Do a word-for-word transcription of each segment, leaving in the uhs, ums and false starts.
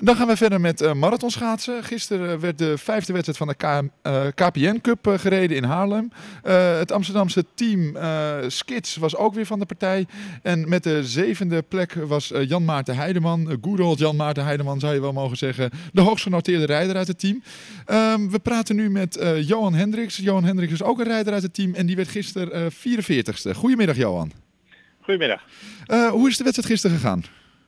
Dan gaan we verder met uh, marathonschaatsen. Gisteren werd de vijfde wedstrijd van de K- uh, K P N Cup uh, gereden in Haarlem. Uh, het Amsterdamse team uh, Skids was ook weer van de partij. En met de zevende plek was uh, Jan Maarten Heideman, uh, good old Jan Maarten Heideman zou je wel mogen zeggen, de hoogst genoteerde rijder uit het team. Um, we praten nu met uh, Johan Hendricks. Johan Hendricks is ook een rijder uit het team en die werd gisteren uh, vierenveertigste. Goedemiddag Johan. Goedemiddag. Uh, hoe is de wedstrijd gisteren gegaan?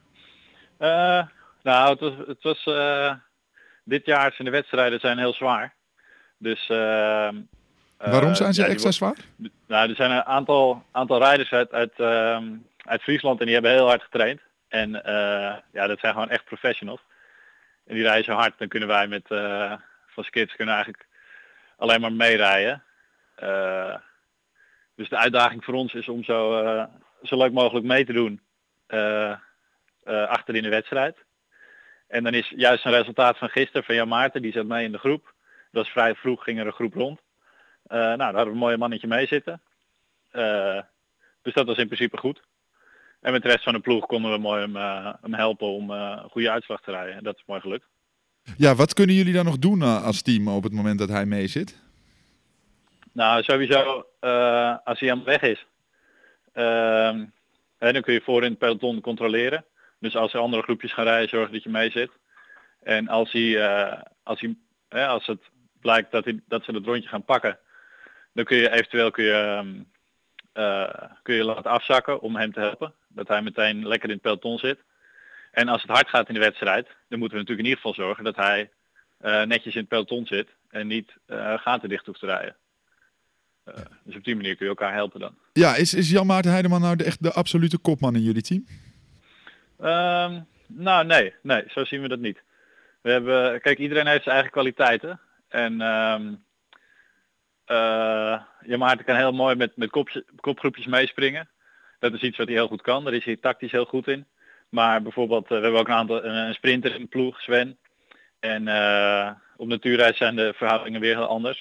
Uh, nou, het was, het was uh, dit jaar zijn de wedstrijden zijn heel zwaar. Dus, uh, Waarom zijn ze uh, ja, extra zwaar? Nou, er zijn een aantal, aantal rijders uit, uit, uh, uit Friesland en die hebben heel hard getraind. En uh, ja, dat zijn gewoon echt professionals. En die rijden zo hard, dan kunnen wij met uh, van Skids kunnen eigenlijk alleen maar meerijden. Uh, dus de uitdaging voor ons is om zo, uh, zo leuk mogelijk mee te doen uh, uh, achter in de wedstrijd. En dan is juist een resultaat van gisteren van Jan Maarten, die zat mee in de groep. Dat was vrij vroeg, ging er een groep rond. Uh, nou, daar hadden we een mooie mannetje mee zitten. Uh, dus dat was in principe goed. En met de rest van de ploeg konden we mooi hem, uh, hem helpen om uh, een goede uitslag te rijden. En dat is mooi gelukt. Ja, wat kunnen jullie dan nog doen uh, als team op het moment dat hij mee zit? Nou, sowieso, uh, als hij aan weg is, uh, hè, dan kun je voor in het peloton controleren. Dus als er andere groepjes gaan rijden, zorg dat je mee zit. En als, hij, uh, als, hij, hè, als het blijkt dat, hij, dat ze het rondje gaan pakken, dan kun je eventueel kun je, um, uh, kun je laten afzakken om hem te helpen. Dat hij meteen lekker in het peloton zit. En als het hard gaat in de wedstrijd, dan moeten we natuurlijk in ieder geval zorgen dat hij uh, netjes in het peloton zit en niet uh, gaten dicht hoeft te rijden. Uh, dus op die manier kun je elkaar helpen dan. Ja, is, is Jan Maarten Heideman nou de, echt de absolute kopman in jullie team? Um, nou nee, nee, zo zien we dat niet. We hebben, kijk, iedereen heeft zijn eigen kwaliteiten. En um, uh, Jan Maarten kan heel mooi met, met kopje, kopgroepjes meespringen. Dat is iets wat hij heel goed kan. Daar is hij tactisch heel goed in. Maar bijvoorbeeld, uh, we hebben ook een aantal een sprinter in de ploeg, Sven. En uh, op natuurreis zijn de verhoudingen weer heel anders.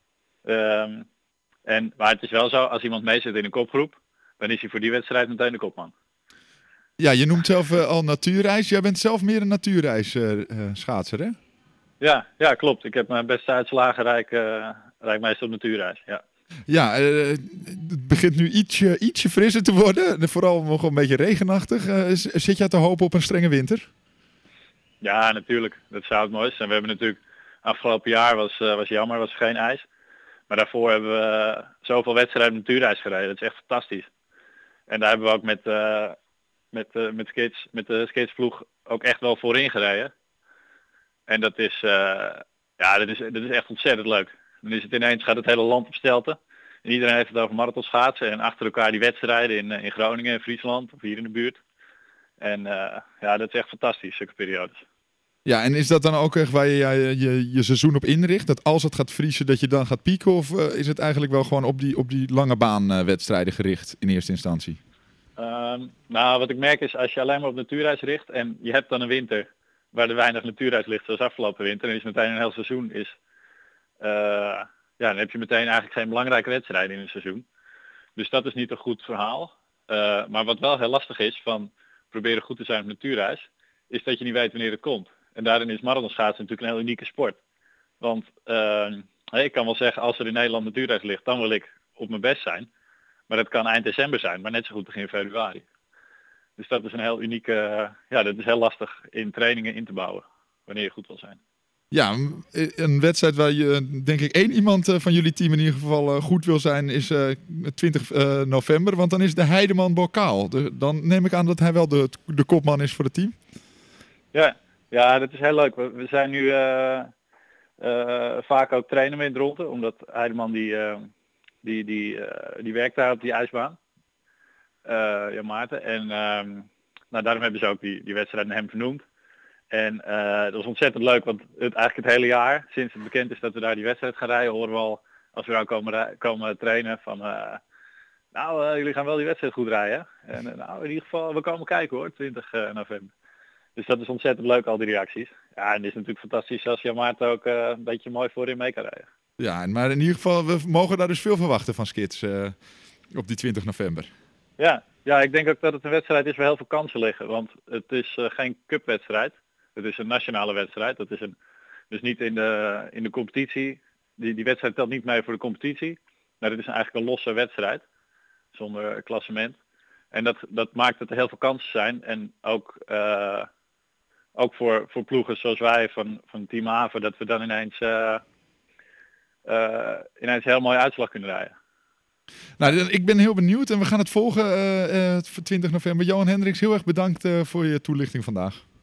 Um, en, maar het is wel zo, als iemand meezit in een kopgroep, dan is hij voor die wedstrijd meteen de kopman. Ja, je noemt zelf uh, al natuurreis. Jij bent zelf meer een natuurreis uh, uh, schaatser, hè? Ja, ja, klopt. Ik heb mijn beste uitslagen rijk, uh, rijk meestal op natuurreis, ja. Ja, uh, het begint nu ietsje, ietsje frisser te worden. Vooral nog een beetje regenachtig. Uh, zit jij te hopen op een strenge winter? Ja, natuurlijk. Dat zou het mooiste zijn. We hebben natuurlijk, afgelopen jaar was, uh, was jammer, was geen ijs. Maar daarvoor hebben we uh, zoveel wedstrijden op natuurreis gereden. Dat is echt fantastisch. En daar hebben we ook met, uh, met, uh, met, skids, met de skidsploeg ook echt wel voorin gereden. En dat is, uh, ja, dat is, dat is echt ontzettend leuk. Dan is het ineens, gaat het hele land op stelten. En iedereen heeft het over marathonschaatsen. En achter elkaar die wedstrijden in, in Groningen, in Friesland of hier in de buurt. En uh, ja, dat is echt fantastisch, zulke periodes. Ja, en is dat dan ook echt waar je je, je je seizoen op inricht? Dat als het gaat vriezen, dat je dan gaat pieken? Of uh, is het eigenlijk wel gewoon op die, op die lange baan uh, wedstrijden gericht in eerste instantie? Um, nou, wat ik merk is, als je alleen maar op natuurreis richt en je hebt dan een winter waar er weinig natuurreis ligt, zoals afgelopen winter, en is meteen een heel seizoen is, uh, ja, dan heb je meteen eigenlijk geen belangrijke wedstrijden in een seizoen. Dus dat is niet een goed verhaal. Uh, maar wat wel heel lastig is van proberen goed te zijn op natuurreis, is dat je niet weet wanneer het komt. En daarin is marathonschaatsen natuurlijk een heel unieke sport. Want uh, ik kan wel zeggen, als er in Nederland natuurreis ligt, dan wil ik op mijn best zijn. Maar dat kan eind december zijn, maar net zo goed begin februari. Dus dat is een heel unieke, uh, ja, dat is heel lastig in trainingen in te bouwen, wanneer je goed wil zijn. Ja, een wedstrijd waar je, denk ik, één iemand van jullie team in ieder geval goed wil zijn, is uh, twintig november. Want dan is de Heideman bokaal. De, dan neem ik aan dat hij wel de, de kopman is voor het team. Ja, ja, dat is heel leuk. We, we zijn nu uh, uh, vaak ook trainen met Dronten, omdat Heideman die, uh, die, die, uh, die werkt daar op die ijsbaan. Uh, ja, Maarten. En uh, nou, daarom hebben ze ook die, die wedstrijd naar hem vernoemd. En uh, dat was ontzettend leuk, want het, eigenlijk het hele jaar, sinds het bekend is dat we daar die wedstrijd gaan rijden, horen we al, als we daar komen, komen trainen, van uh, nou, uh, jullie gaan wel die wedstrijd goed rijden. En uh, nou, in ieder geval, we komen kijken hoor, twintig november. Dus dat is ontzettend leuk, al die reacties. Ja, en het is natuurlijk fantastisch als Jan Maarten ook uh, een beetje mooi voorin mee kan rijden. Ja, maar in ieder geval, we mogen daar dus veel verwachten van Skids uh, op die twintig november. Ja, ja, ik denk ook dat het een wedstrijd is waar heel veel kansen liggen. Want het is uh, geen cupwedstrijd. Het is een nationale wedstrijd. Dat is een, dus niet in de, in de competitie. Die, die wedstrijd telt niet mee voor de competitie. Maar het is eigenlijk een losse wedstrijd. Zonder klassement. En dat, dat maakt dat er heel veel kansen zijn. En ook, uh, ook voor, voor ploegen zoals wij van, van Team Haven. Dat we dan ineens, uh, uh, ineens een heel mooie uitslag kunnen rijden. Nou, ik ben heel benieuwd en we gaan het volgen uh, uh, voor twintig november. Johan Hendricks, heel erg bedankt uh, voor je toelichting vandaag.